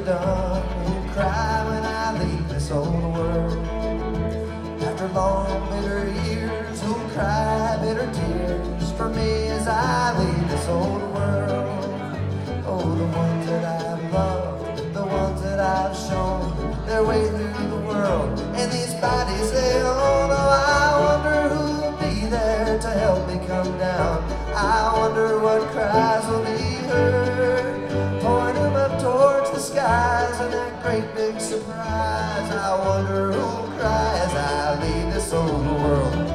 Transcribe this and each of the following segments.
done. Who'll cry when I leave this old world? After long bitter years, who'll cry bitter tears for me as I leave this old world? Oh, the ones that I've loved, the ones that I've shown their way through the world, and these bodies they own. Oh, I wonder who'll be there to help me come down. I wonder what cries will be heard. Point them up towards the skies and that great big surprise. I wonder who'll cry as I leave this old world.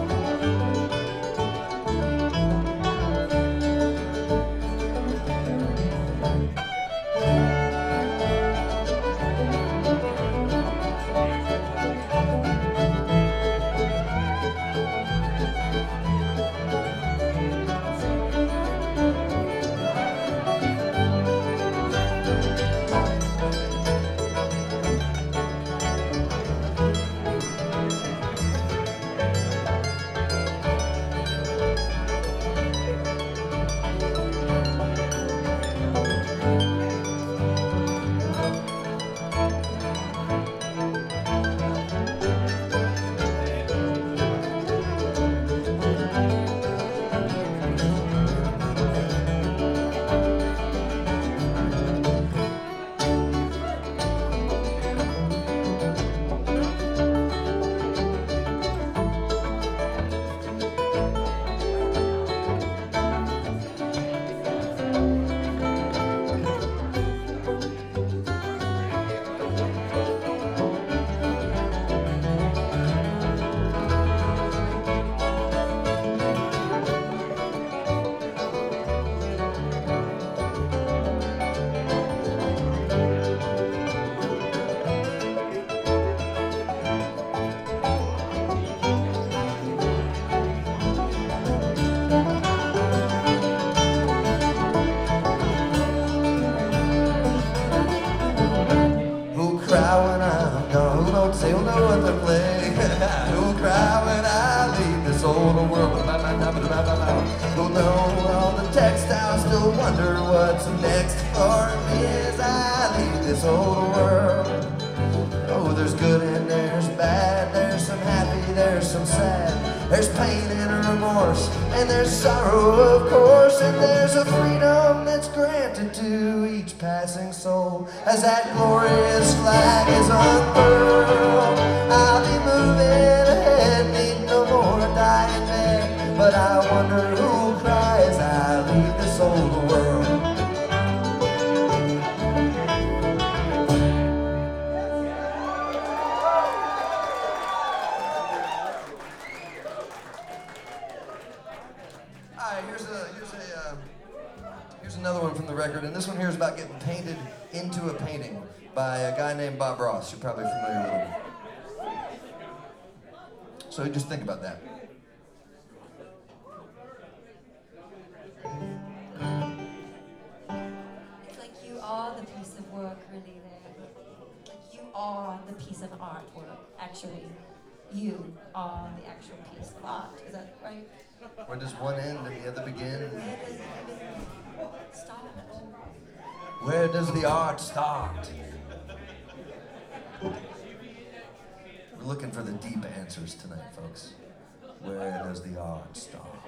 Who'll know what to play? Who'll cry when I leave this old world? Who'll know all the textiles, still wonder what's next for me as I leave this old world. Oh, there's good and there's bad, there's some happy, there's some sad, there's pain and remorse, and there's sorrow of course, and there's a freedom that's granted to each passing soul as that glorious flag is unfurled. I'll be moving ahead, need no more dying men, but I wonder who'll cry as I leave this old world. Here's another one from the record, and this one here is about getting painted into a painting by a guy named Bob Ross. You're probably familiar with him. So just think about that. It's like you are the piece of work, really, there. Like you are the piece of artwork, actually. You are the actual piece of art. Is that right? Where does one end and the other begin? Where does everything start? Where does the art start? We're looking for the deep answers tonight, folks. Where does the art start?